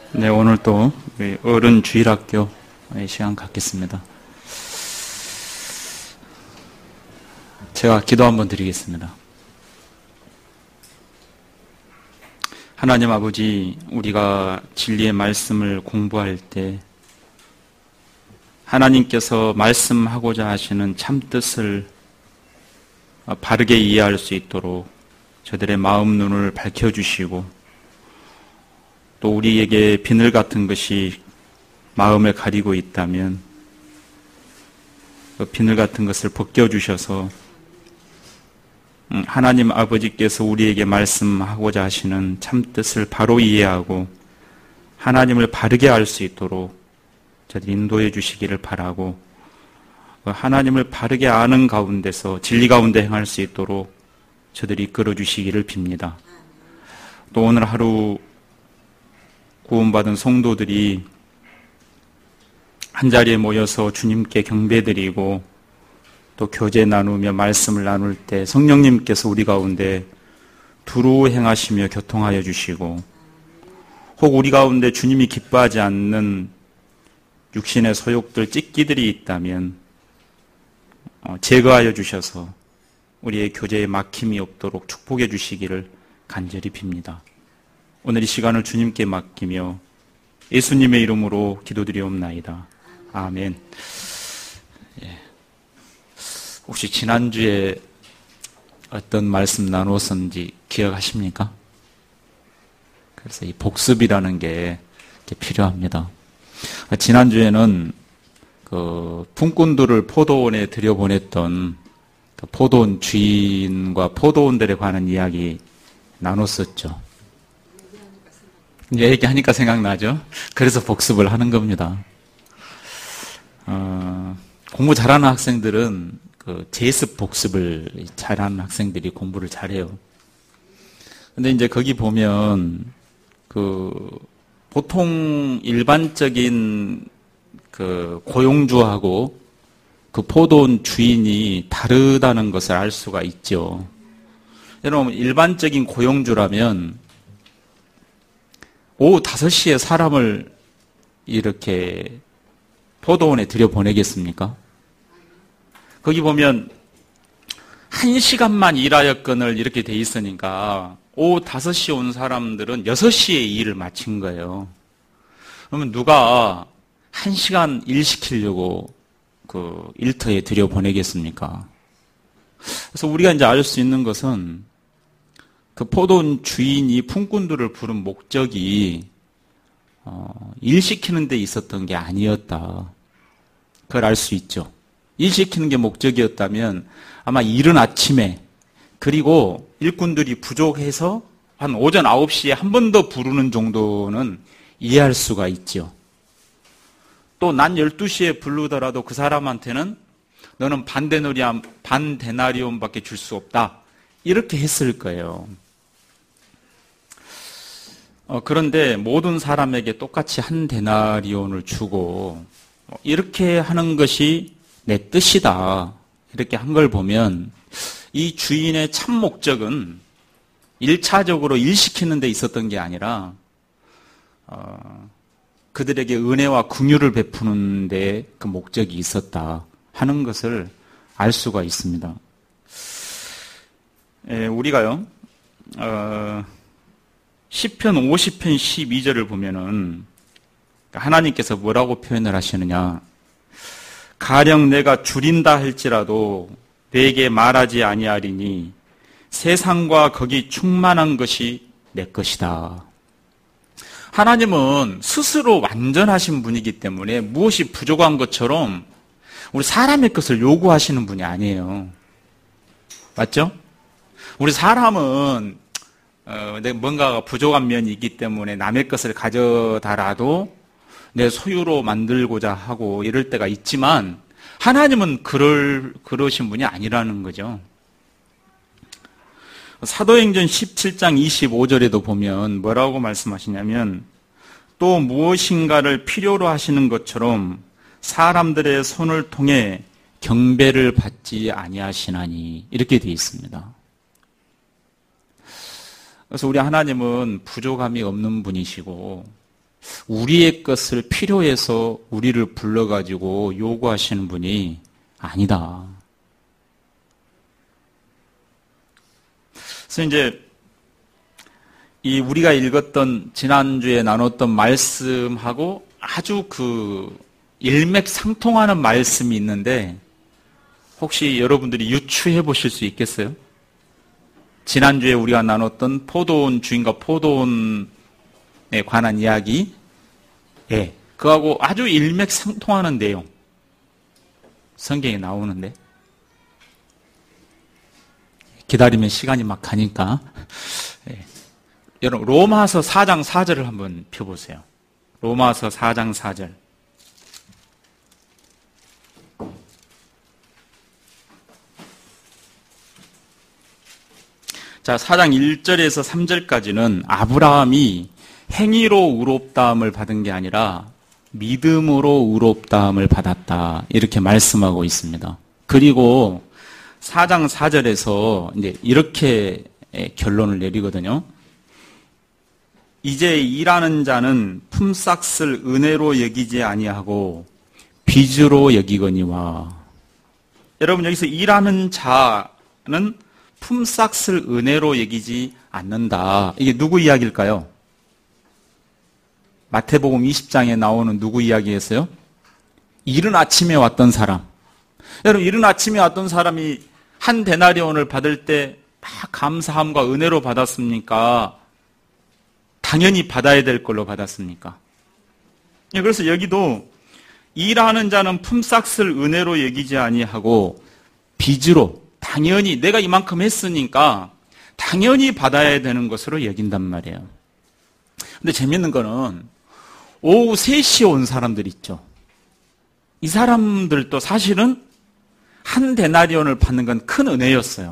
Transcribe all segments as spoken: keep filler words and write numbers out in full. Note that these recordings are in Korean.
네, 오늘 또 어른 주일학교 시간 갖겠습니다. 제가 기도 한번 드리겠습니다. 하나님 아버지, 우리가 진리의 말씀을 공부할 때 하나님께서 말씀하고자 하시는 참뜻을 바르게 이해할 수 있도록 저들의 마음 눈을 밝혀주시고, 또 우리에게 비늘 같은 것이 마음을 가리고 있다면 그 비늘 같은 것을 벗겨주셔서 하나님 아버지께서 우리에게 말씀하고자 하시는 참뜻을 바로 이해하고 하나님을 바르게 알 수 있도록 저들 인도해 주시기를 바라고, 하나님을 바르게 아는 가운데서 진리 가운데 행할 수 있도록 저들이 이끌어 주시기를 빕니다. 또 오늘 하루 구원받은 성도들이 한자리에 모여서 주님께 경배드리고 또 교제 나누며 말씀을 나눌 때 성령님께서 우리 가운데 두루 행하시며 교통하여 주시고, 혹 우리 가운데 주님이 기뻐하지 않는 육신의 소욕들, 찢기들이 있다면 제거하여 주셔서 우리의 교제에 막힘이 없도록 축복해 주시기를 간절히 빕니다. 오늘 이 시간을 주님께 맡기며 예수님의 이름으로 기도드리옵나이다. 아멘. 예. 혹시 지난주에 어떤 말씀 나누었는지 기억하십니까? 그래서 이 복습이라는 게 필요합니다. 지난주에는 그 품꾼들을 포도원에 들여보냈던 그 포도원 주인과 포도원들에 관한 이야기 나눴었죠. 얘기하니까 생각나죠? 그래서 복습을 하는 겁니다. 어, 공부 잘하는 학생들은 그 제습 복습을 잘하는 학생들이 공부를 잘해요. 근데 이제 거기 보면 그 보통 일반적인 그 고용주하고 그 포도원 주인이 다르다는 것을 알 수가 있죠. 여러분, 일반적인 고용주라면 오후 다섯 시에 사람을 이렇게 포도원에 들여보내겠습니까? 거기 보면 한 시간만 일하였건을 이렇게 돼 있으니까 오후 다섯 시에 온 사람들은 여섯 시에 일을 마친 거예요. 그러면 누가 한 시간 일 시키려고 그 일터에 들여보내겠습니까? 그래서 우리가 이제 알 수 있는 것은 그 포도원 주인이 품꾼들을 부른 목적이 어, 일 시키는 데 있었던 게 아니었다. 그걸 알 수 있죠. 일 시키는 게 목적이었다면 아마 이른 아침에, 그리고 일꾼들이 부족해서 한 오전 아홉 시에 한 번 더 부르는 정도는 이해할 수가 있죠. 또 난 열두 시에 부르더라도 그 사람한테는 너는 반데나리온, 반데나리온밖에 줄 수 없다. 이렇게 했을 거예요. 어, 그런데 모든 사람에게 똑같이 한 데나리온을 주고 이렇게 하는 것이 내 뜻이다. 이렇게 한 걸 보면 이 주인의 참 목적은 일차적으로 일 시키는 데 있었던 게 아니라 어, 그들에게 은혜와 긍휼을 베푸는 데 그 목적이 있었다 하는 것을 알 수가 있습니다. 에, 우리가요, 어, 시편 오십 편 십이 절을 보면은 하나님께서 뭐라고 표현을 하시느냐. 가령 내가 줄인다 할지라도 내게 말하지 아니하리니 세상과 거기 충만한 것이 내 것이다. 하나님은 스스로 완전하신 분이기 때문에 무엇이 부족한 것처럼 우리 사람의 것을 요구하시는 분이 아니에요. 맞죠? 우리 사람은 어, 내 뭔가가 부족한 면이 있기 때문에 남의 것을 가져다라도 내 소유로 만들고자 하고 이럴 때가 있지만 하나님은 그럴, 그러신 분이 아니라는 거죠. 사도행전 십칠 장 이십오 절에도 보면 뭐라고 말씀하시냐면 또 무엇인가를 필요로 하시는 것처럼 사람들의 손을 통해 경배를 받지 아니하시나니 이렇게 되어 있습니다. 그래서 우리 하나님은 부족함이 없는 분이시고 우리의 것을 필요해서 우리를 불러가지고 요구하시는 분이 아니다. 그래서 이제 이 우리가 읽었던 지난주에 나눴던 말씀하고 아주 그 일맥상통하는 말씀이 있는데 혹시 여러분들이 유추해 보실 수 있겠어요? 지난주에 우리가 나눴던 포도원 주인과 포도원에 관한 이야기, 예, 그하고 아주 일맥상통하는 내용 성경에 나오는데 기다리면 시간이 막 가니까 예. 여러분 로마서 사 장 사 절을 한번 펴보세요. 로마서 사 장 사 절. 자, 사 장 일 절에서 삼 절까지는 아브라함이 행위로 의롭다함을 받은 게 아니라 믿음으로 의롭다함을 받았다. 이렇게 말씀하고 있습니다. 그리고 사 장 사 절에서 이제 이렇게 결론을 내리거든요. 이제 일하는 자는 품삯을 은혜로 여기지 아니하고 빚으로 여기거니와. 여러분 여기서 일하는 자는 품삯을 은혜로 여기지 않는다. 이게 누구 이야기일까요? 마태복음 이십 장에 나오는 누구 이야기였어요? 이른 아침에 왔던 사람. 여러분 이른 아침에 왔던 사람이 한 데나리온을 받을 때 막 감사함과 은혜로 받았습니까? 당연히 받아야 될 걸로 받았습니까? 그래서 여기도 일하는 자는 품삯을 은혜로 여기지 아니하고 빚으로 당연히 내가 이만큼 했으니까 당연히 받아야 되는 것으로 여긴단 말이에요. 근데 재밌는 거는 오후 세 시에 온 사람들 있죠. 이 사람들도 사실은 한 데나리온을 받는 건 큰 은혜였어요.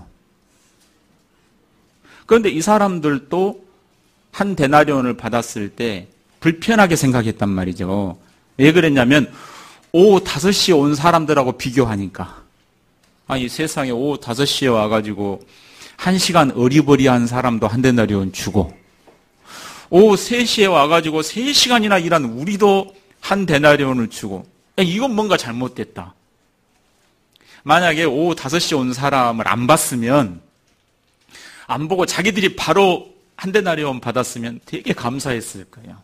그런데 이 사람들도 한 데나리온을 받았을 때 불편하게 생각했단 말이죠. 왜 그랬냐면 오후 다섯 시에 온 사람들하고 비교하니까. 아니 세상에 오후 다섯 시에 와가지고 한 시간 어리버리한 사람도 한 데나리온 주고 오후 세 시에 와가지고 세 시간이나 일한 우리도 한 데나리온을 주고 이건 뭔가 잘못됐다. 만약에 오후 다섯 시에 온 사람을 안 봤으면 안 보고 자기들이 바로 한 데나리온 받았으면 되게 감사했을 거예요.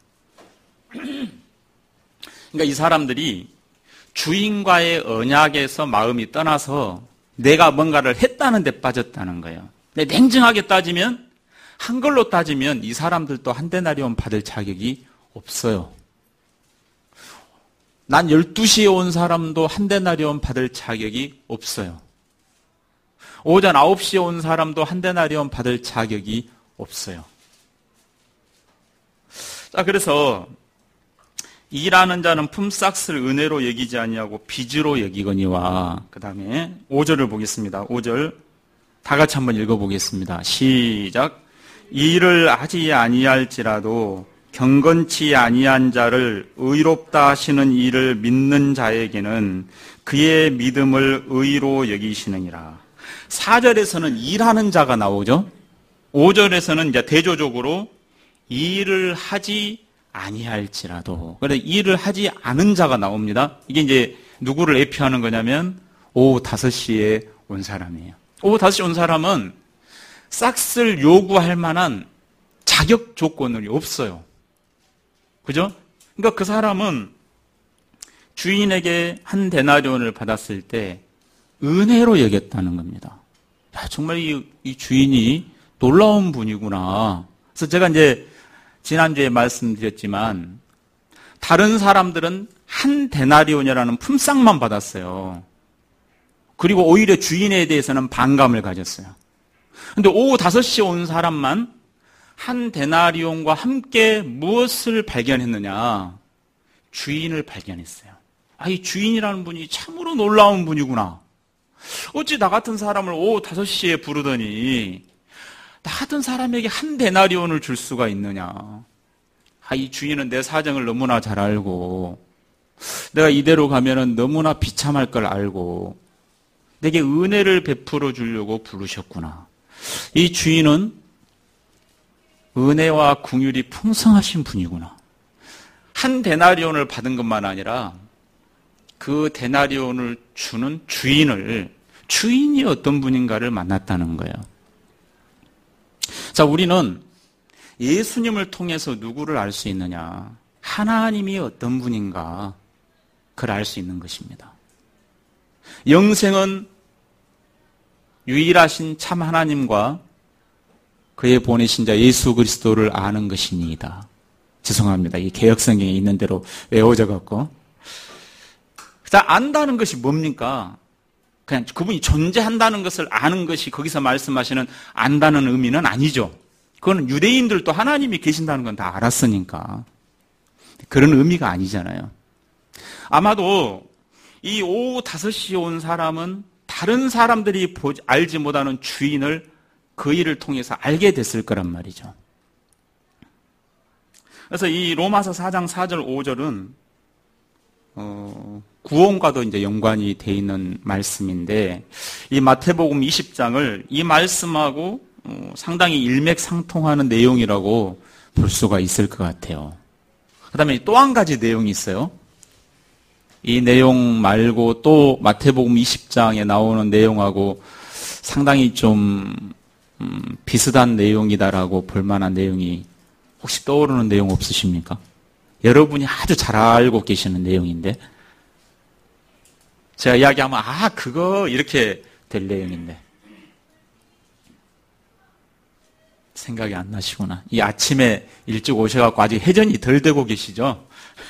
그러니까 이 사람들이 주인과의 언약에서 마음이 떠나서 내가 뭔가를 했다는 데 빠졌다는 거예요. 근데 냉정하게 따지면 한글로 따지면 이 사람들도 한 데나리온 받을 자격이 없어요. 난 열두 시에 온 사람도 한 데나리온 받을 자격이 없어요. 오전 아홉 시에 온 사람도 한 데나리온 받을 자격이 없어요. 자, 그래서 일하는 자는 품삯을 은혜로 여기지 아니하고 빚으로 여기거니와. 그 다음에 오 절을 보겠습니다. 오 절 다 같이 한번 읽어보겠습니다. 시작. 일을 하지 아니할지라도 경건치 아니한 자를 의롭다 하시는 이를 믿는 자에게는 그의 믿음을 의로 여기시느니라. 사 절에서는 일하는 자가 나오죠. 오 절에서는 이제 대조적으로 일을 하지 아니할지라도. 그래서 일을 하지 않은 자가 나옵니다. 이게 이제 누구를 예표하는 거냐면 오후 다섯 시에 온 사람이에요. 오후 다섯 시에 온 사람은 싹쓸 요구할 만한 자격 조건이 없어요. 그죠? 그러니까 그 사람은 주인에게 한 데나리온을 받았을 때 은혜로 여겼다는 겁니다. 야, 정말 이, 이 주인이 놀라운 분이구나. 그래서 제가 이제 지난주에 말씀드렸지만 다른 사람들은 한 데나리온이라는 품삯만 받았어요. 그리고 오히려 주인에 대해서는 반감을 가졌어요. 근데 오후 다섯 시에 온 사람만 한 데나리온과 함께 무엇을 발견했느냐? 주인을 발견했어요. 아, 이 주인이라는 분이 참으로 놀라운 분이구나. 어찌 나 같은 사람을 오후 다섯 시에 부르더니 나 같은 사람에게 한 데나리온을 줄 수가 있느냐. 아, 이 주인은 내 사정을 너무나 잘 알고 내가 이대로 가면은 너무나 비참할 걸 알고 내게 은혜를 베풀어 주려고 부르셨구나. 이 주인은 은혜와 긍휼이 풍성하신 분이구나. 한 데나리온을 받은 것만 아니라 그 데나리온을 주는 주인을, 주인이 어떤 분인가를 만났다는 거예요. 자, 우리는 예수님을 통해서 누구를 알 수 있느냐? 하나님이 어떤 분인가, 그걸 알 수 있는 것입니다. 영생은 유일하신 참 하나님과 그의 보내신 자 예수 그리스도를 아는 것이니이다. 죄송합니다. 이 개역성경에 있는 대로 외워져 갖고. 자, 안다는 것이 뭡니까? 그냥 그분이 존재한다는 것을 아는 것이 거기서 말씀하시는 안다는 의미는 아니죠. 그거는 유대인들도 하나님이 계신다는 건 다 알았으니까. 그런 의미가 아니잖아요. 아마도 이 오후 다섯 시에 온 사람은 다른 사람들이 보지, 알지 못하는 주인을 그 일을 통해서 알게 됐을 거란 말이죠. 그래서 이 로마서 사 장 사 절 오 절은 어, 구원과도 이제 연관이 돼 있는 말씀인데, 이 마태복음 이십 장을 이 말씀하고 어, 상당히 일맥상통하는 내용이라고 볼 수가 있을 것 같아요. 그 다음에 또 한 가지 내용이 있어요. 이 내용 말고 또 마태복음 이십 장에 나오는 내용하고 상당히 좀 음, 비슷한 내용이다라고 볼 만한 내용이 혹시 떠오르는 내용 없으십니까? 여러분이 아주 잘 알고 계시는 내용인데, 제가 이야기하면 아 그거 이렇게 될 내용인데 생각이 안 나시구나. 이 아침에 일찍 오셔갖고 아직 회전이 덜 되고 계시죠?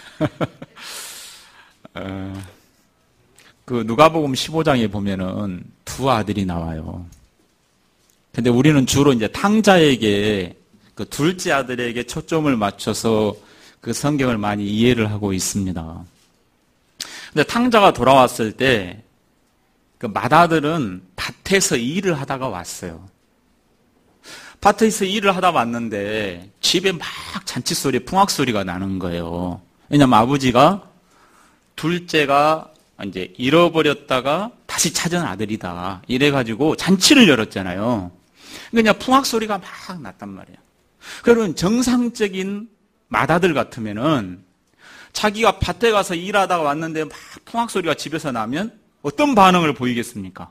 어, 그 누가복음 십오 장에 보면은 두 아들이 나와요. 근데 우리는 주로 이제 탕자에게, 그 둘째 아들에게 초점을 맞춰서 그 성경을 많이 이해를 하고 있습니다. 근데 탕자가 돌아왔을 때 그 맏아들은 밭에서 일을 하다가 왔어요. 밭에서 일을 하다 왔는데 집에 막 잔치 소리, 풍악 소리가 나는 거예요. 왜냐면 아버지가 둘째가 이제 잃어버렸다가 다시 찾은 아들이다. 이래가지고 잔치를 열었잖아요. 그냥 풍악 소리가 막 났단 말이에요. 그러면 정상적인 맏아들 같으면은 자기가 밭에 가서 일하다가 왔는데 막 풍악 소리가 집에서 나면 어떤 반응을 보이겠습니까?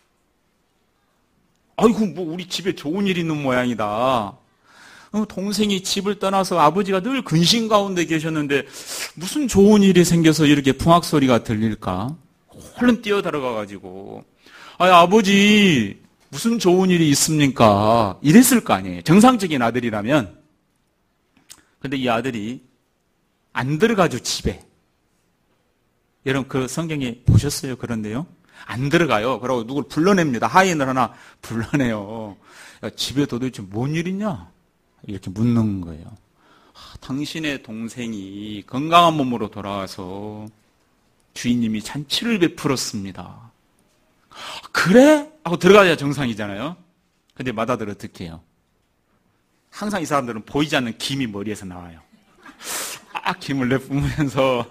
아이고, 뭐 우리 집에 좋은 일 있는 모양이다. 동생이 집을 떠나서 아버지가 늘 근심 가운데 계셨는데 무슨 좋은 일이 생겨서 이렇게 풍악 소리가 들릴까? 얼른 뛰어들어가가지고 아, 아버지 무슨 좋은 일이 있습니까? 이랬을 거 아니에요. 정상적인 아들이라면. 근데 이 아들이 안 들어가죠, 집에. 여러분 그 성경에 보셨어요? 그런 내용? 안 들어가요. 그러고 누굴 불러냅니다. 하인을 하나 불러내요. 야, 집에 도대체 뭔 일 있냐? 이렇게 묻는 거예요. 아, 당신의 동생이 건강한 몸으로 돌아와서 주인님이 잔치를 베풀었습니다. 그래? 하고 들어가야 정상이잖아요. 근데 맏아들 어떻게 해요? 항상 이 사람들은 보이지 않는 김이 머리에서 나와요. 아, 김을 내뿜으면서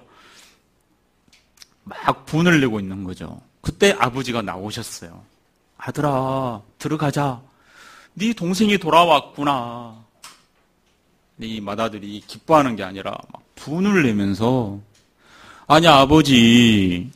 막 분을 내고 있는 거죠. 그때 아버지가 나오셨어요. 아들아, 들어가자. 네 동생이 돌아왔구나. 이 맏아들이 기뻐하는 게 아니라 막 분을 내면서 아니 아버지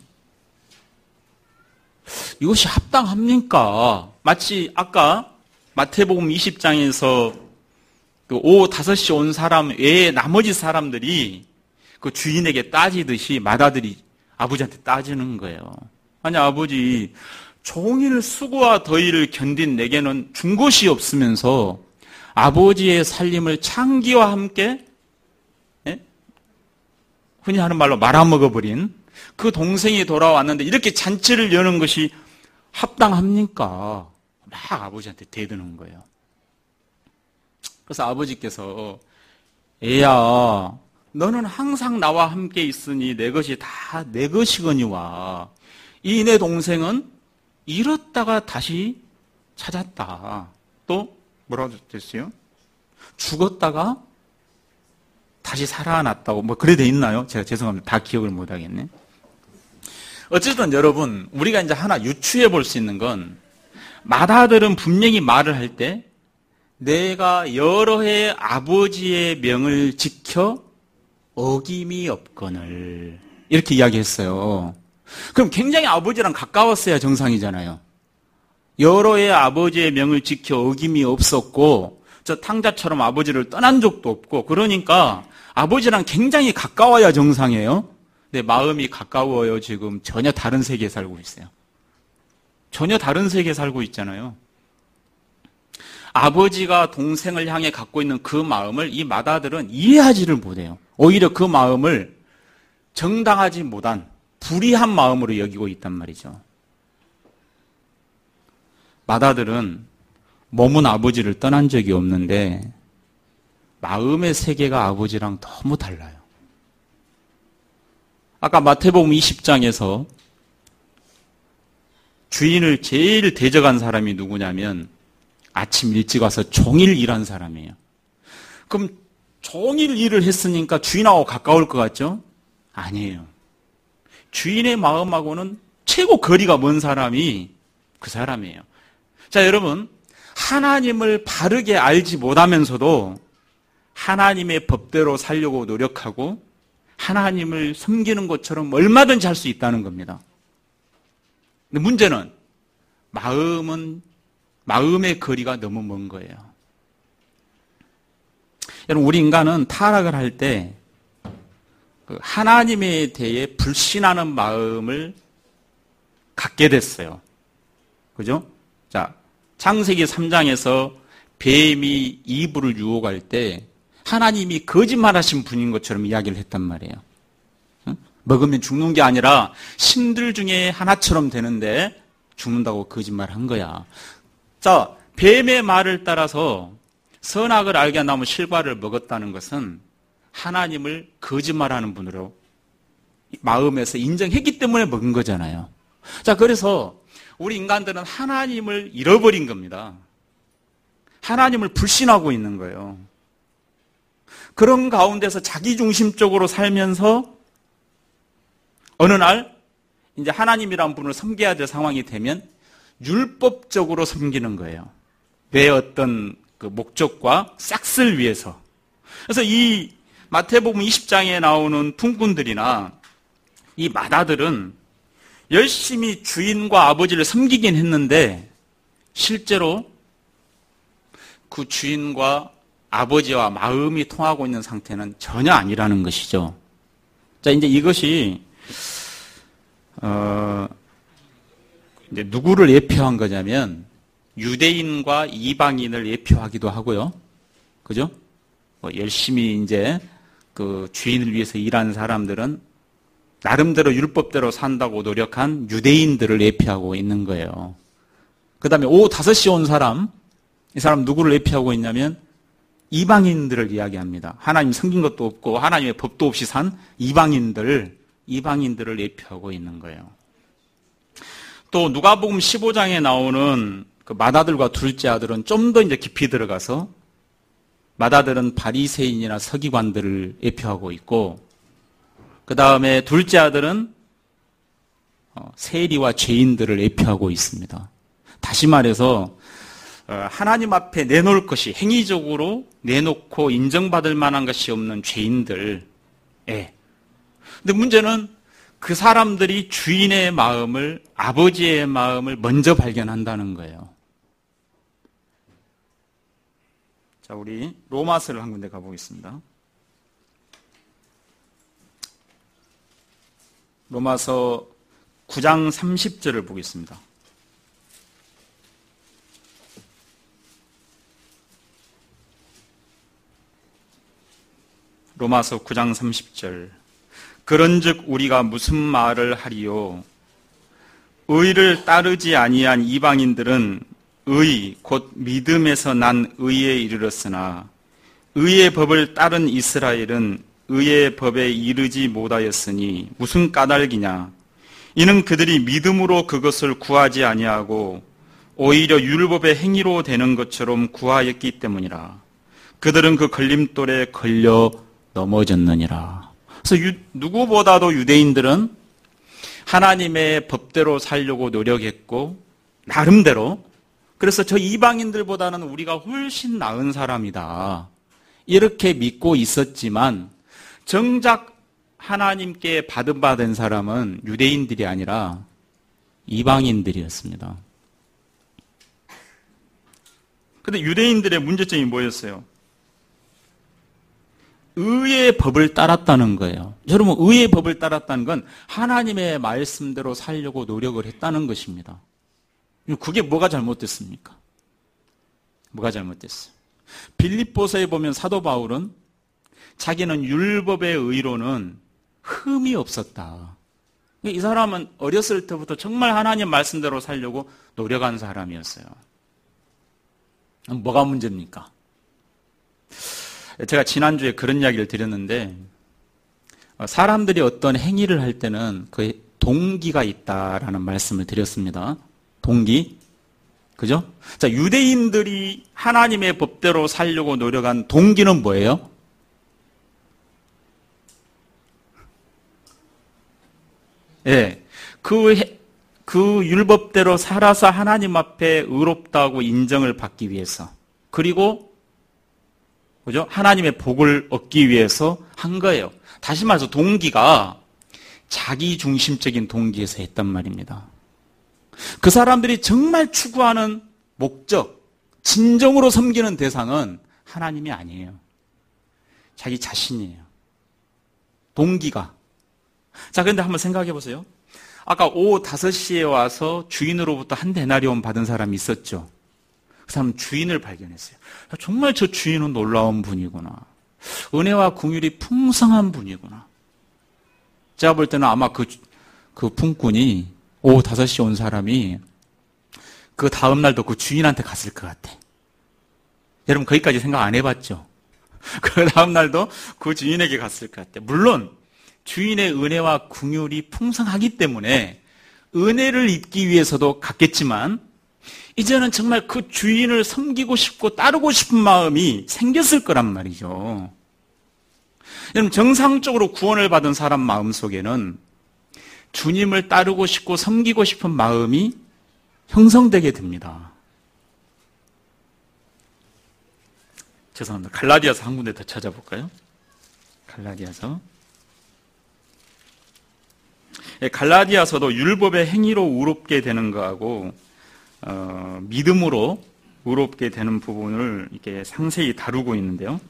이것이 합당합니까? 마치 아까 마태복음 이십 장에서 그 오후 다섯 시 온 사람 외에 나머지 사람들이 그 주인에게 따지듯이 맏아들이 아버지한테 따지는 거예요. 아니 아버지 종일 수고와 더위를 견딘 내게는 준 것이 없으면서 아버지의 살림을 창기와 함께 예? 흔히 하는 말로 말아먹어버린 그 동생이 돌아왔는데 이렇게 잔치를 여는 것이 합당합니까? 막 아버지한테 대드는 거예요. 그래서 아버지께서 애야 너는 항상 나와 함께 있으니 내 것이 다 내 것이거니와 이 내 동생은 잃었다가 다시 찾았다. 또 뭐라고 됐어요? 죽었다가 다시 살아났다고 뭐 그래 돼 있나요? 제가 죄송합니다. 다 기억을 못 하겠네. 어쨌든 여러분 우리가 이제 하나 유추해 볼 수 있는 건 맏아들은 분명히 말을 할 때 내가 여러 해 아버지의 명을 지켜 어김이 없거늘 이렇게 이야기했어요. 그럼 굉장히 아버지랑 가까웠어야 정상이잖아요. 여러의 아버지의 명을 지켜 어김이 없었고 저 탕자처럼 아버지를 떠난 적도 없고 그러니까 아버지랑 굉장히 가까워야 정상이에요. 근데 마음이 가까워요. 지금 전혀 다른 세계에 살고 있어요. 전혀 다른 세계에 살고 있잖아요. 아버지가 동생을 향해 갖고 있는 그 마음을 이 맏아들은 이해하지를 못해요. 오히려 그 마음을 정당하지 못한 불의한 마음으로 여기고 있단 말이죠. 맏아들은 몸은 아버지를 떠난 적이 없는데 마음의 세계가 아버지랑 너무 달라요. 아까 마태복음 이십 장에서 주인을 제일 대적한 사람이 누구냐면 아침 일찍 와서 종일 일한 사람이에요. 그럼 종일 일을 했으니까 주인하고 가까울 것 같죠? 아니에요. 주인의 마음하고는 최고 거리가 먼 사람이 그 사람이에요. 자, 여러분, 하나님을 바르게 알지 못하면서도 하나님의 법대로 살려고 노력하고 하나님을 섬기는 것처럼 얼마든지 할 수 있다는 겁니다. 근데 문제는 마음은 마음의 거리가 너무 먼 거예요. 여러분, 우리 인간은 타락을 할 때 하나님에 대해 불신하는 마음을 갖게 됐어요. 그죠? 자, 창세기 삼 장에서 뱀이 이브를 유혹할 때 하나님이 거짓말하신 분인 것처럼 이야기를 했단 말이에요. 응? 먹으면 죽는 게 아니라 신들 중에 하나처럼 되는데 죽는다고 거짓말한 거야. 자, 뱀의 말을 따라서 선악을 알게 나무 실과를 먹었다는 것은 하나님을 거짓말하는 분으로 마음에서 인정했기 때문에 먹은 거잖아요. 자, 그래서 우리 인간들은 하나님을 잃어버린 겁니다. 하나님을 불신하고 있는 거예요. 그런 가운데서 자기중심적으로 살면서 어느 날 이제 하나님이란 분을 섬겨야 될 상황이 되면 율법적으로 섬기는 거예요. 내 어떤 그 목적과 싹쓸 위해서. 그래서 이 마태복음 이십 장에 나오는 품꾼들이나 이 맏아들은 열심히 주인과 아버지를 섬기긴 했는데 실제로 그 주인과 아버지와 마음이 통하고 있는 상태는 전혀 아니라는 것이죠. 자, 이제 이것이 어 이제 누구를 예표한 거냐면 유대인과 이방인을 예표하기도 하고요. 그죠? 뭐 열심히 이제 그 주인을 위해서 일하는 사람들은 나름대로 율법대로 산다고 노력한 유대인들을 예표하고 있는 거예요. 그 다음에 오후 다섯 시 온 사람, 이 사람 누구를 예표하고 있냐면 이방인들을 이야기합니다. 하나님 섬긴 것도 없고 하나님의 법도 없이 산 이방인들, 이방인들을 예표하고 있는 거예요. 또 누가복음 십오 장에 나오는 그 맏아들과 둘째 아들은 좀 더 이제 깊이 들어가서 맏아들은 바리새인이나 서기관들을 예표하고 있고 그 다음에 둘째 아들은 세리와 죄인들을 예표하고 있습니다. 다시 말해서 하나님 앞에 내놓을 것이 행위적으로 내놓고 인정받을 만한 것이 없는 죄인들. 예. 근데 문제는 그 사람들이 주인의 마음을, 아버지의 마음을 먼저 발견한다는 거예요. 자, 우리 로마서를 한 군데 가보겠습니다. 로마서 구 장 삼십 절을 보겠습니다. 로마서 구 장 삼십 절. 그런즉 우리가 무슨 말을 하리요? 의를 따르지 아니한 이방인들은 의, 곧 믿음에서 난 의에 이르렀으나 의의 법을 따른 이스라엘은 의의 법에 이르지 못하였으니 무슨 까닭이냐? 이는 그들이 믿음으로 그것을 구하지 아니하고 오히려 율법의 행위로 되는 것처럼 구하였기 때문이라. 그들은 그 걸림돌에 걸려 넘어졌느니라. 그래서 유, 누구보다도 유대인들은 하나님의 법대로 살려고 노력했고 나름대로 그래서 저 이방인들보다는 우리가 훨씬 나은 사람이다. 이렇게 믿고 있었지만 정작 하나님께 받은 바 된 사람은 유대인들이 아니라 이방인들이었습니다. 근데 유대인들의 문제점이 뭐였어요? 의의 법을 따랐다는 거예요. 여러분, 의의 법을 따랐다는 건 하나님의 말씀대로 살려고 노력을 했다는 것입니다. 그게 뭐가 잘못됐습니까? 뭐가 잘못됐어요? 빌립보서에 보면 사도 바울은 자기는 율법의 의로는 흠이 없었다. 이 사람은 어렸을 때부터 정말 하나님 말씀대로 살려고 노력한 사람이었어요. 뭐가 문제입니까? 제가 지난주에 그런 이야기를 드렸는데, 사람들이 어떤 행위를 할 때는 그 동기가 있다라는 말씀을 드렸습니다. 동기. 그죠? 자, 유대인들이 하나님의 법대로 살려고 노력한 동기는 뭐예요? 예. 그, 그 율법대로 살아서 하나님 앞에 의롭다고 인정을 받기 위해서. 그리고 그죠? 하나님의 복을 얻기 위해서 한 거예요. 다시 말해서 동기가 자기 중심적인 동기에서 했단 말입니다. 그 사람들이 정말 추구하는 목적, 진정으로 섬기는 대상은 하나님이 아니에요. 자기 자신이에요. 동기가. 자, 그런데 한번 생각해 보세요. 아까 오후 다섯 시에 와서 주인으로부터 한 데나리온 받은 사람이 있었죠. 그 사람은 주인을 발견했어요. 정말 저 주인은 놀라운 분이구나. 은혜와 긍휼이 풍성한 분이구나. 제가 볼 때는 아마 그, 그 품꾼이 오후 다섯 시에 온 사람이 그 다음날도 그 주인한테 갔을 것 같아. 여러분 거기까지 생각 안 해봤죠? 그 다음날도 그 주인에게 갔을 것 같아. 물론 주인의 은혜와 긍휼이 풍성하기 때문에 은혜를 입기 위해서도 갔겠지만 이제는 정말 그 주인을 섬기고 싶고 따르고 싶은 마음이 생겼을 거란 말이죠. 여러분 정상적으로 구원을 받은 사람 마음속에는 주님을 따르고 싶고 섬기고 싶은 마음이 형성되게 됩니다. 죄송합니다. 갈라디아서 한 군데 더 찾아볼까요? 갈라디아서. 갈라디아서도 율법의 행위로 의롭게 되는 거하고 어, 믿음으로 의롭게 되는 부분을 이렇게 상세히 다루고 있는데요.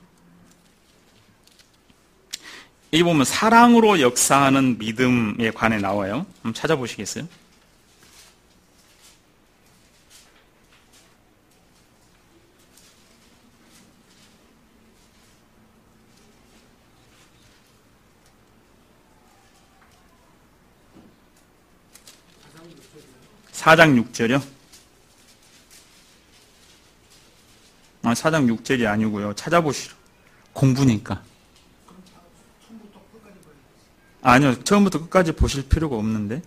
여기 보면 사랑으로 역사하는 믿음에 관해 나와요. 한번 찾아보시겠어요? 사 장 육 절이요? 아, 사 장 육 절이 아니고요. 찾아보시죠. 공부니까. 아니요. 처음부터 끝까지 보실 필요가 없는데.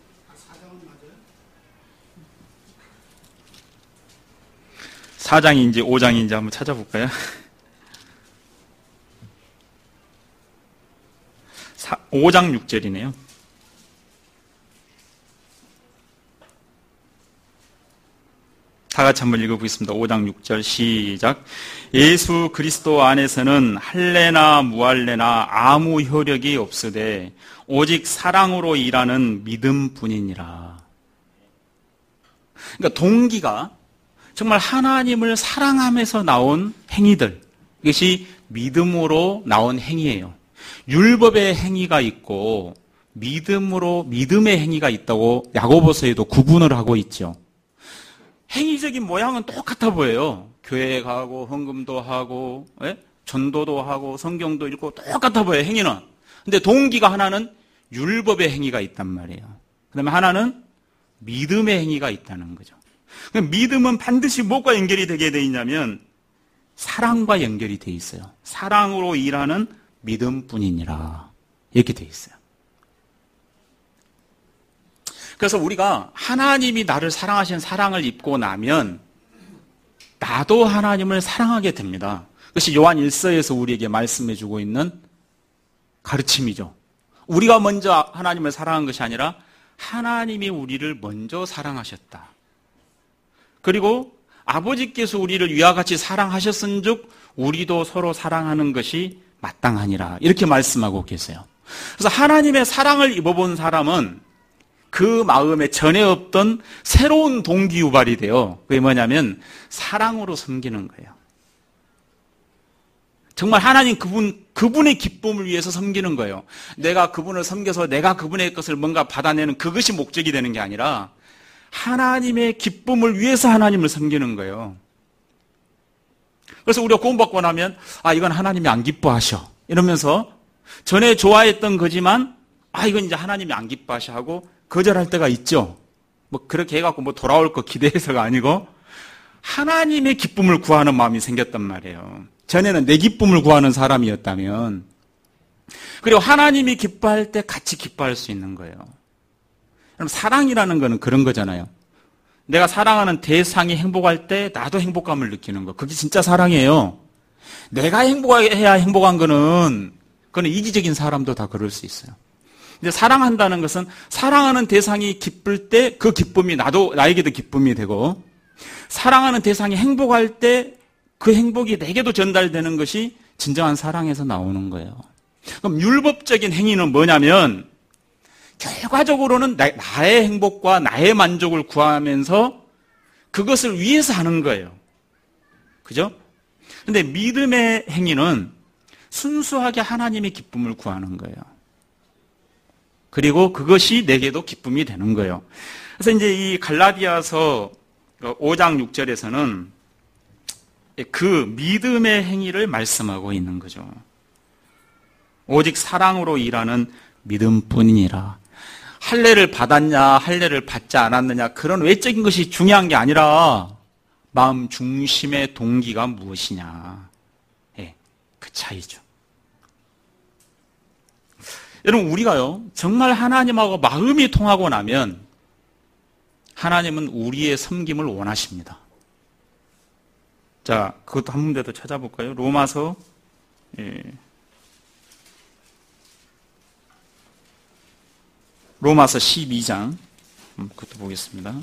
사 장인지 오 장인지 한번 찾아볼까요? 오 장 육 절이네요. 다 같이 한번 읽어보겠습니다. 오 장 육 절 시작. 예수 그리스도 안에서는 할례나 무할례나 아무 효력이 없으되 오직 사랑으로 일하는 믿음뿐이니라. 그러니까 동기가 정말 하나님을 사랑하면서 나온 행위들, 이것이 믿음으로 나온 행위예요. 율법의 행위가 있고 믿음으로 믿음의 행위가 있다고 야고보서에도 구분을 하고 있죠. 행위적인 모양은 똑같아 보여요. 교회에 가고 헌금도 하고 예? 전도도 하고 성경도 읽고 똑같아 보여요. 행위는. 근데 동기가 하나는 율법의 행위가 있단 말이에요. 그 다음에 하나는 믿음의 행위가 있다는 거죠. 믿음은 반드시 무엇과 연결이 되게 돼 있냐면 사랑과 연결이 돼 있어요. 사랑으로 일하는 믿음뿐이니라. 이렇게 돼 있어요. 그래서 우리가 하나님이 나를 사랑하신 사랑을 입고 나면 나도 하나님을 사랑하게 됩니다. 그것이 요한 일 서에서 우리에게 말씀해 주고 있는 가르침이죠. 우리가 먼저 하나님을 사랑한 것이 아니라 하나님이 우리를 먼저 사랑하셨다. 그리고 아버지께서 우리를 위와 같이 사랑하셨은즉 우리도 서로 사랑하는 것이 마땅하니라. 이렇게 말씀하고 계세요. 그래서 하나님의 사랑을 입어본 사람은 그 마음에 전에 없던 새로운 동기 유발이 돼요. 그게 뭐냐면 사랑으로 섬기는 거예요. 정말 하나님 그분, 그분의 기쁨을 위해서 섬기는 거예요. 내가 그분을 섬겨서 내가 그분의 것을 뭔가 받아내는 그것이 목적이 되는 게 아니라 하나님의 기쁨을 위해서 하나님을 섬기는 거예요. 그래서 우리가 구원받고 나면 아 이건 하나님이 안 기뻐하셔 이러면서 전에 좋아했던 거지만 아 이건 이제 하나님이 안 기뻐하셔 하고 거절할 때가 있죠. 뭐 그렇게 해갖고 뭐 돌아올 거 기대해서가 아니고 하나님의 기쁨을 구하는 마음이 생겼단 말이에요. 전에는 내 기쁨을 구하는 사람이었다면, 그리고 하나님이 기뻐할 때 같이 기뻐할 수 있는 거예요. 그럼 사랑이라는 거는 그런 거잖아요. 내가 사랑하는 대상이 행복할 때 나도 행복감을 느끼는 거. 그게 진짜 사랑이에요. 내가 행복해야 행복한 거는, 그건 이기적인 사람도 다 그럴 수 있어요. 근데 사랑한다는 것은 사랑하는 대상이 기쁠 때 그 기쁨이 나도, 나에게도 기쁨이 되고, 사랑하는 대상이 행복할 때 그 행복이 내게도 전달되는 것이 진정한 사랑에서 나오는 거예요. 그럼 율법적인 행위는 뭐냐면 결과적으로는 나, 나의 행복과 나의 만족을 구하면서 그것을 위해서 하는 거예요. 그죠? 근데 믿음의 행위는 순수하게 하나님의 기쁨을 구하는 거예요. 그리고 그것이 내게도 기쁨이 되는 거예요. 그래서 이제 이 갈라디아서 오 장 육 절에서는 그 믿음의 행위를 말씀하고 있는 거죠. 오직 사랑으로 일하는 믿음뿐이니라. 할례를 받았냐 할례를 받지 않았느냐 그런 외적인 것이 중요한 게 아니라 마음 중심의 동기가 무엇이냐. 예, 그 차이죠. 여러분 우리가요 정말 하나님하고 마음이 통하고 나면 하나님은 우리의 섬김을 원하십니다. 자, 그것도 한 문제 더 찾아볼까요? 로마서 예. 로마서 십이 장 그것도 보겠습니다.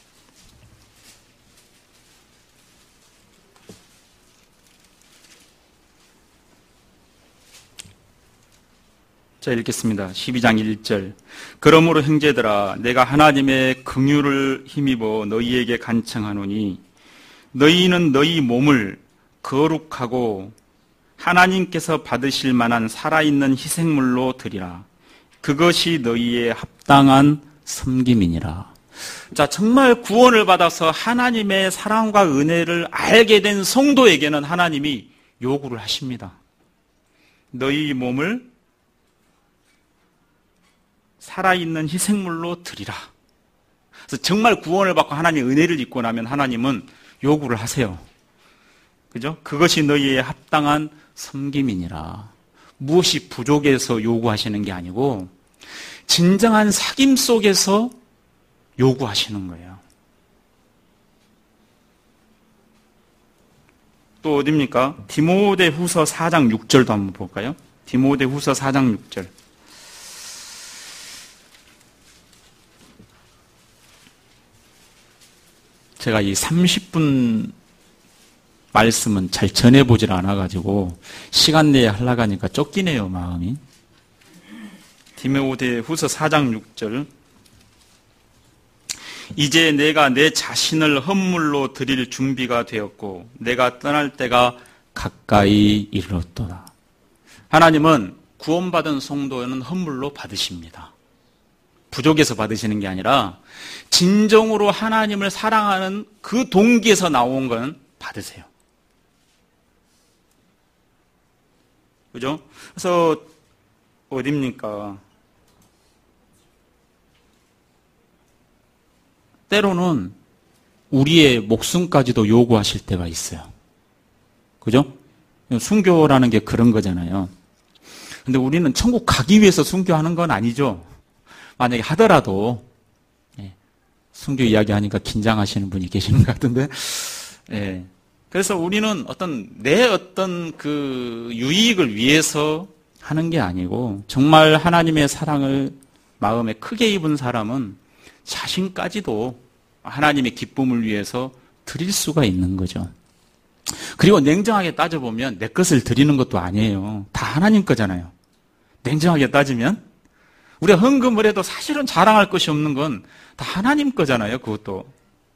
자, 읽겠습니다. 십이 장 일 절. 그러므로 형제들아 내가 하나님의 긍휼을 힘입어 너희에게 간청하노니 너희는 너희 몸을 거룩하고 하나님께서 받으실 만한 살아있는 희생물로 드리라. 그것이 너희의 합당한 섬김이니라. 자, 정말 구원을 받아서 하나님의 사랑과 은혜를 알게 된 성도에게는 하나님이 요구를 하십니다. 너희 몸을 살아있는 희생물로 드리라. 그래서 정말 구원을 받고 하나님의 은혜를 입고 나면 하나님은 요구를 하세요. 그죠? 그것이 너희의 합당한 섬김이니라. 무엇이 부족해서 요구하시는 게 아니고 진정한 사귐 속에서 요구하시는 거예요. 또 어디입니까? 디모데후서 사 장 육 절도 한번 볼까요? 디모데후서 사 장 육 절. 제가 이 삼십 분 말씀은 잘 전해보질 않아가지고 시간 내에 하려고 하니까 쫓기네요, 마음이. 디모데후서 사 장 육 절. 이제 내가 내 자신을 헌물로 드릴 준비가 되었고 내가 떠날 때가 가까이 이르렀도다. 하나님은 구원받은 성도는 헌물로 받으십니다. 부족해서 받으시는 게 아니라 진정으로 하나님을 사랑하는 그 동기에서 나온 건 받으세요. 그죠? 그래서 어딥니까? 때로는 우리의 목숨까지도 요구하실 때가 있어요. 그죠? 순교라는 게 그런 거잖아요. 근데 우리는 천국 가기 위해서 순교하는 건 아니죠. 만약에 하더라도, 예, 순교 이야기 하니까 긴장하시는 분이 계시는 것 같은데, 예. 그래서 우리는 어떤, 내 어떤 그 유익을 위해서 하는 게 아니고, 정말 하나님의 사랑을 마음에 크게 입은 사람은 자신까지도 하나님의 기쁨을 위해서 드릴 수가 있는 거죠. 그리고 냉정하게 따져보면 내 것을 드리는 것도 아니에요. 다 하나님 거잖아요. 냉정하게 따지면 우리가 헌금을 해도 사실은 자랑할 것이 없는 건 다 하나님 거잖아요. 그것도.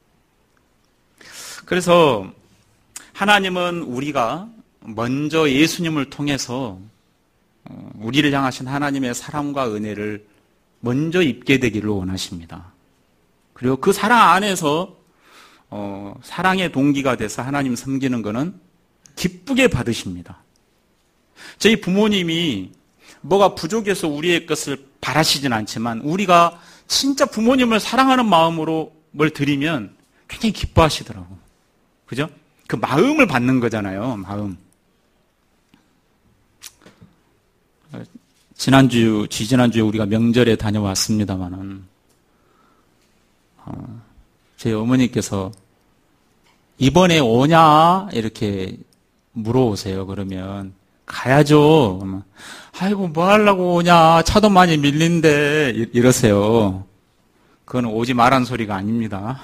그래서 하나님은 우리가 먼저 예수님을 통해서 우리를 향하신 하나님의 사랑과 은혜를 먼저 입게 되기를 원하십니다. 그리고 그 사랑 안에서 어, 사랑의 동기가 돼서 하나님 섬기는 것은 기쁘게 받으십니다. 저희 부모님이 뭐가 부족해서 우리의 것을 바라시진 않지만 우리가 진짜 부모님을 사랑하는 마음으로 뭘 드리면 굉장히 기뻐하시더라고. 그죠? 그 마음을 받는 거잖아요. 마음. 지난주, 지지난주에 우리가 명절에 다녀왔습니다만은 어, 제 어머니께서 이번에 오냐? 이렇게 물어오세요. 그러면 가야죠. 그러면 아이고 뭐 하려고 오냐? 차도 많이 밀린데 이러세요. 그건 오지 말란 소리가 아닙니다.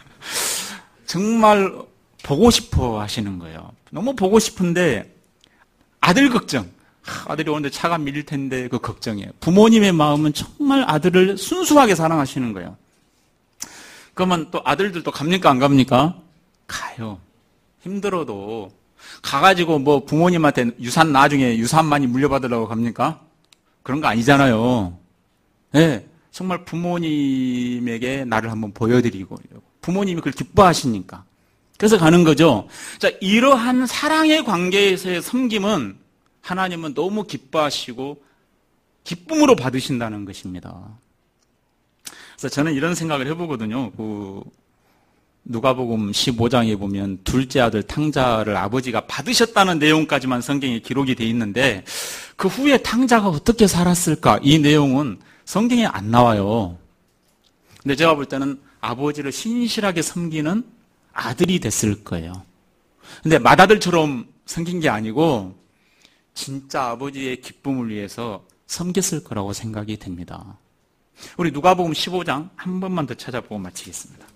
정말 보고 싶어 하시는 거예요. 너무 보고 싶은데 아들 걱정. 아들이 오는데 차가 밀릴 텐데 그 걱정이에요. 부모님의 마음은 정말 아들을 순수하게 사랑하시는 거예요. 그러면 또 아들들도 갑니까 안 갑니까? 가요. 힘들어도 가가지고 뭐 부모님한테 유산 나중에 유산 많이 물려받으려고 갑니까? 그런 거 아니잖아요. 네, 정말 부모님에게 나를 한번 보여드리고 부모님이 그걸 기뻐하시니까 그래서 가는 거죠. 자, 이러한 사랑의 관계에서의 섬김은 하나님은 너무 기뻐하시고 기쁨으로 받으신다는 것입니다. 그래서 저는 이런 생각을 해보거든요. 그 누가복음 십오 장에 보면 둘째 아들 탕자를 아버지가 받으셨다는 내용까지만 성경에 기록이 돼 있는데 그 후에 탕자가 어떻게 살았을까? 이 내용은 성경에 안 나와요. 근데 제가 볼 때는 아버지를 신실하게 섬기는 아들이 됐을 거예요. 근데 맏아들처럼 섬긴 게 아니고 진짜 아버지의 기쁨을 위해서 섬겼을 거라고 생각이 됩니다. 우리 누가복음 십오 장 한 번만 더 찾아보고 마치겠습니다.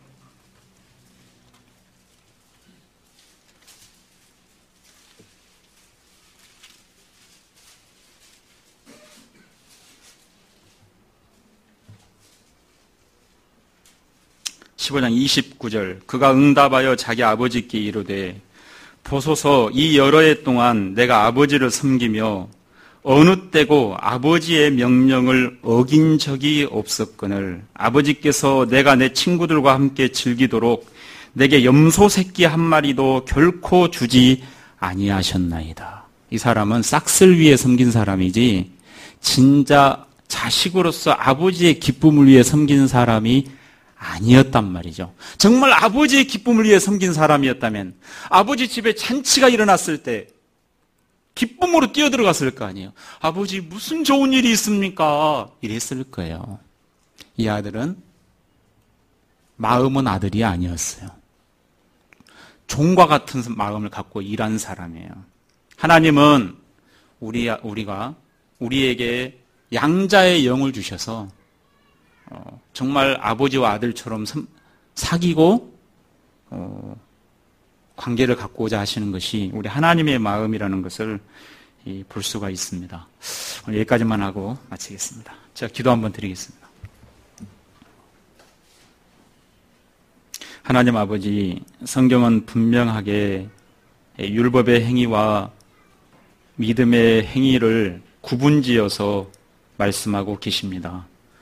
십오 장 이십구 절 그가 응답하여 자기 아버지께 이르되 보소서 이 여러 해 동안 내가 아버지를 섬기며 어느 때고 아버지의 명령을 어긴 적이 없었거늘 아버지께서 내가 내 친구들과 함께 즐기도록 내게 염소 새끼 한 마리도 결코 주지 아니하셨나이다. 이 사람은 싹쓸 위해 섬긴 사람이지 진짜 자식으로서 아버지의 기쁨을 위해 섬긴 사람이 아니었단 말이죠. 정말 아버지의 기쁨을 위해 섬긴 사람이었다면 아버지 집에 잔치가 일어났을 때 기쁨으로 뛰어들어갔을 거 아니에요. 아버지 무슨 좋은 일이 있습니까? 이랬을 거예요. 이 아들은 마음은 아들이 아니었어요. 종과 같은 마음을 갖고 일한 사람이에요. 하나님은 우리, 우리가 우리에게 양자의 영을 주셔서 어, 정말 아버지와 아들처럼 섬, 사귀고 어, 관계를 갖고자 하시는 것이 우리 하나님의 마음이라는 것을 이, 볼 수가 있습니다. 오늘 여기까지만 하고 마치겠습니다. 제가 기도 한번 드리겠습니다. 하나님 아버지, 성경은 분명하게 율법의 행위와 믿음의 행위를 구분지어서 말씀하고 계십니다.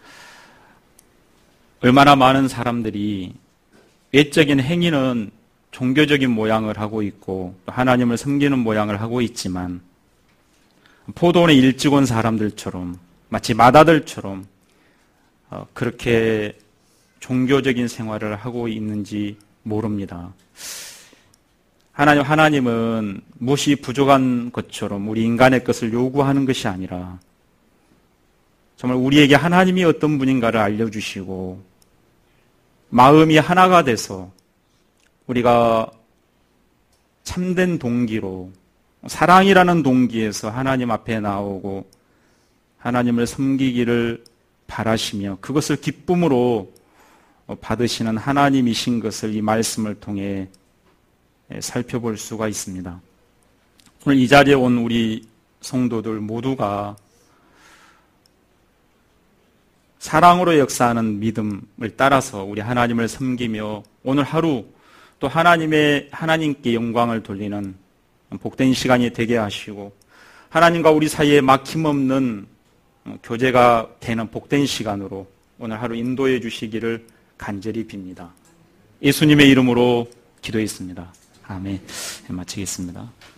얼마나 많은 사람들이 외적인 행위는 종교적인 모양을 하고 있고 하나님을 섬기는 모양을 하고 있지만 포도원에 일찍 온 사람들처럼 마치 맏아들처럼 그렇게 종교적인 생활을 하고 있는지 모릅니다. 하나님, 하나님은 무엇이 부족한 것처럼 우리 인간의 것을 요구하는 것이 아니라 정말 우리에게 하나님이 어떤 분인가를 알려주시고 마음이 하나가 돼서 우리가 참된 동기로 사랑이라는 동기에서 하나님 앞에 나오고 하나님을 섬기기를 바라시며 그것을 기쁨으로 받으시는 하나님이신 것을 이 말씀을 통해 살펴볼 수가 있습니다. 오늘 이 자리에 온 우리 성도들 모두가 사랑으로 역사하는 믿음을 따라서 우리 하나님을 섬기며 오늘 하루 또 하나님의, 하나님께 영광을 돌리는 복된 시간이 되게 하시고 하나님과 우리 사이에 막힘없는 교제가 되는 복된 시간으로 오늘 하루 인도해 주시기를 간절히 빕니다. 예수님의 이름으로 기도했습니다. 아멘. 마치겠습니다.